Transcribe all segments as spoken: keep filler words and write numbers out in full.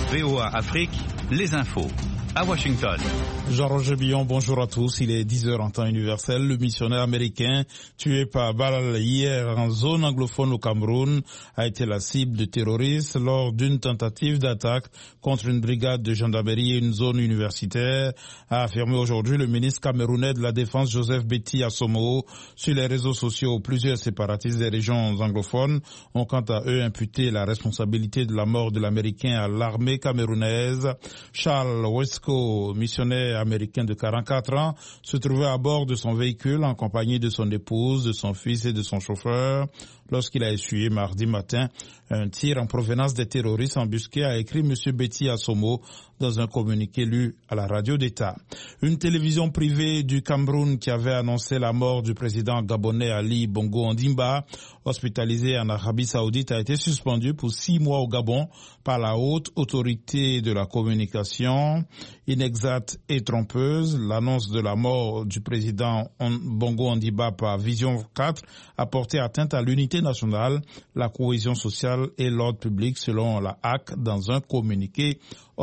V O A Afrique, les infos. À Washington. Jean-Roger Billon, bonjour à tous. Il est dix heures en temps universel. Le missionnaire américain tué par balle hier en zone anglophone au Cameroun a été la cible de terroristes lors d'une tentative d'attaque contre une brigade de gendarmerie et une zone universitaire, a affirmé aujourd'hui le ministre camerounais de la Défense Joseph Betty Assomo. Sur les réseaux sociaux, plusieurs séparatistes des régions anglophones ont quant à eux imputé la responsabilité de la mort de l'Américain à l'armée camerounaise. Charles Wesco, missionnaire américain de quarante-quatre ans, se trouvait à bord de son véhicule en compagnie de son épouse, de son fils et de son chauffeur lorsqu'il a essuyé mardi matin un tir en provenance des terroristes embusqués, a écrit M. Betty Assomo dans un communiqué lu à la radio d'État. Une télévision privée du Cameroun qui avait annoncé la mort du président gabonais Ali Bongo Ondimba, hospitalisé en Arabie Saoudite, a été suspendue pour six mois au Gabon par la haute autorité de la communication. Inexacte et trompeuse, l'annonce de la mort du président Bongo Ondimba par Vision quatre a porté atteinte à l'unité nationale, la cohésion sociale et l'ordre public selon la H A C dans un communiqué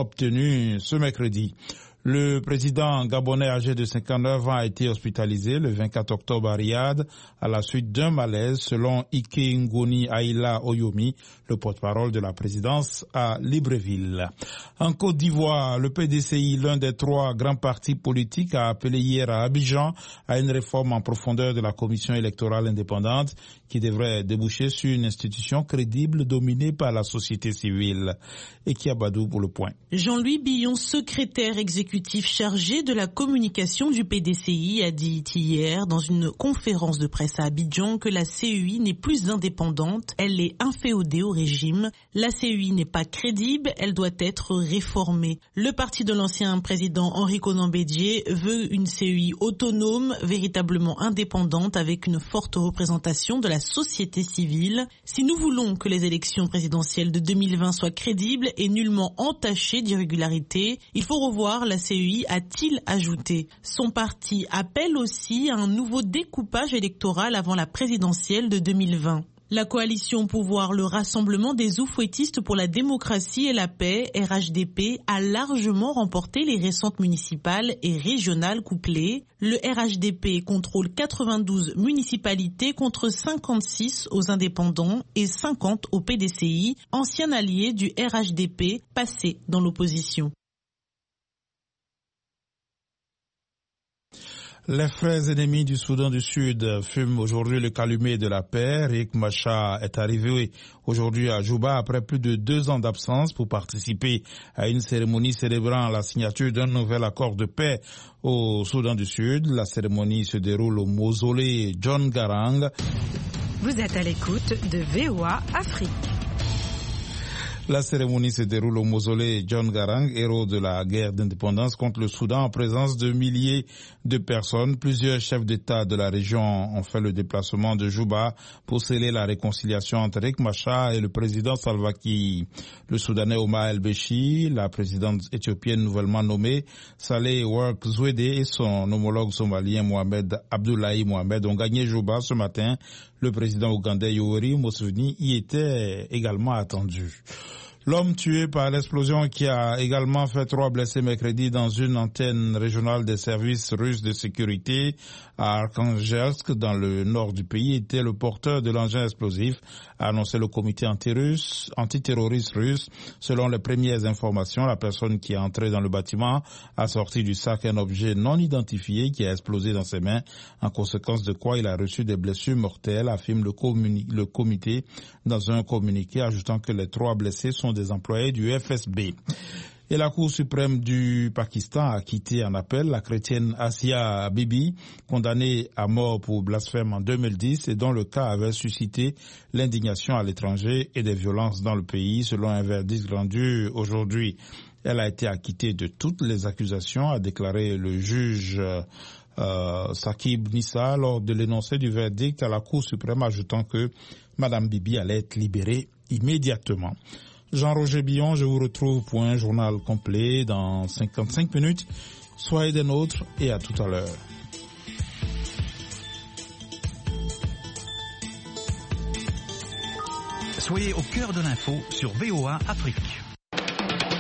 obtenu ce mercredi. Le président gabonais âgé de cinquante-neuf ans a été hospitalisé le vingt-quatre octobre à Riyad à la suite d'un malaise selon Ike Ngoni Aïla Oyomi, le porte-parole de la présidence à Libreville. En Côte d'Ivoire, le P D C I, l'un des trois grands partis politiques, a appelé hier à Abidjan à une réforme en profondeur de la commission électorale indépendante qui devrait déboucher sur une institution crédible dominée par la société civile. Et qui Abadou pour le point. Jean-Louis Billon, secrétaire exécutif chargé de la communication du P D C I, a dit hier dans une conférence de presse à Abidjan que la C E I n'est plus indépendante, elle est inféodée au régime. La C E I n'est pas crédible, elle doit être réformée. Le parti de l'ancien président Henri Konan Bédié veut une C E I autonome, véritablement indépendante, avec une forte représentation de la société civile. Si nous voulons que les élections présidentielles de deux mille vingt soient crédibles et nullement entachées d'irrégularité, il faut revoir la C E I, a-t-il ajouté. Son parti appelle aussi à un nouveau découpage électoral avant la présidentielle de deux mille vingt. La coalition Pouvoir, le Rassemblement des oufouettistes pour la démocratie et la paix, R H D P, a largement remporté les récentes municipales et régionales couplées. Le R H D P contrôle quatre-vingt-douze municipalités contre cinquante-six aux indépendants et cinquante au P D C I, ancien allié du R H D P, passé dans l'opposition. Les frères ennemis du Soudan du Sud fument aujourd'hui le calumet de la paix. Riek Machar est arrivé aujourd'hui à Juba après plus de deux ans d'absence pour participer à une cérémonie célébrant la signature d'un nouvel accord de paix au Soudan du Sud. La cérémonie se déroule au mausolée John Garang. Vous êtes à l'écoute de V O A Afrique. La cérémonie se déroule au mausolée John Garang, héros de la guerre d'indépendance contre le Soudan, en présence de milliers de personnes. Plusieurs chefs d'État de la région ont fait le déplacement de Juba pour sceller la réconciliation entre Riek Machar et le président Salva Kiir. Le Soudanais Omar El-Béchir, la présidente éthiopienne nouvellement nommée Saleh Work Zouede et son homologue somalien Mohamed Abdullahi Mohamed ont gagné Juba ce matin. Le président ougandais Yoweri Museveni y était également attendu. L'homme tué par l'explosion qui a également fait trois blessés mercredi dans une antenne régionale des services russes de sécurité à Arkhangelsk, dans le nord du pays, était le porteur de l'engin explosif, a annoncé le comité anti-russe, antiterroriste russe. Selon les premières informations, la personne qui est entrée dans le bâtiment a sorti du sac un objet non identifié qui a explosé dans ses mains, en conséquence de quoi il a reçu des blessures mortelles, affirme le, communi- le comité dans un communiqué, ajoutant que les trois blessés sont des employés du F S B. Et la Cour suprême du Pakistan a acquitté en appel la chrétienne Asia Bibi, condamnée à mort pour blasphème en deux mille dix et dont le cas avait suscité l'indignation à l'étranger et des violences dans le pays, selon un verdict rendu aujourd'hui. Elle a été acquittée de toutes les accusations, a déclaré le juge euh, Sakib Nissa lors de l'énoncé du verdict à la Cour suprême, ajoutant que Madame Bibi allait être libérée immédiatement. Jean-Roger Billon, je vous retrouve pour un journal complet dans cinquante-cinq minutes. Soyez des nôtres et à tout à l'heure. Soyez au cœur de l'info sur V O A Afrique.